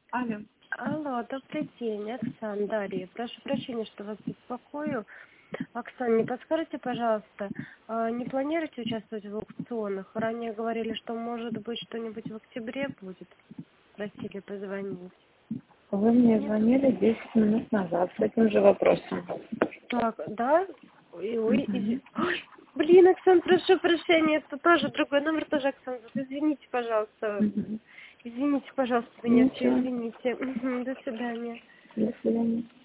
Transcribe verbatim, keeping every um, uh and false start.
Алло. Алло, добрый день, Оксана, Дарья. Прошу прощения, что вас беспокою. Оксана, не подскажите, пожалуйста, а не планируете участвовать в аукционах? Ранее говорили, что может быть что-нибудь в октябре будет. Просили позвонить. Вы мне Нет? звонили десять минут назад с этим же вопросом. Так, да? Ой, ой, Угу. изи- Ой, блин, Оксан, прошу прощения, это тоже другой номер, тоже Оксан. Извините, пожалуйста. Угу. Извините, пожалуйста, меня все Ничего. извините. Мгм, до свидания. До свидания.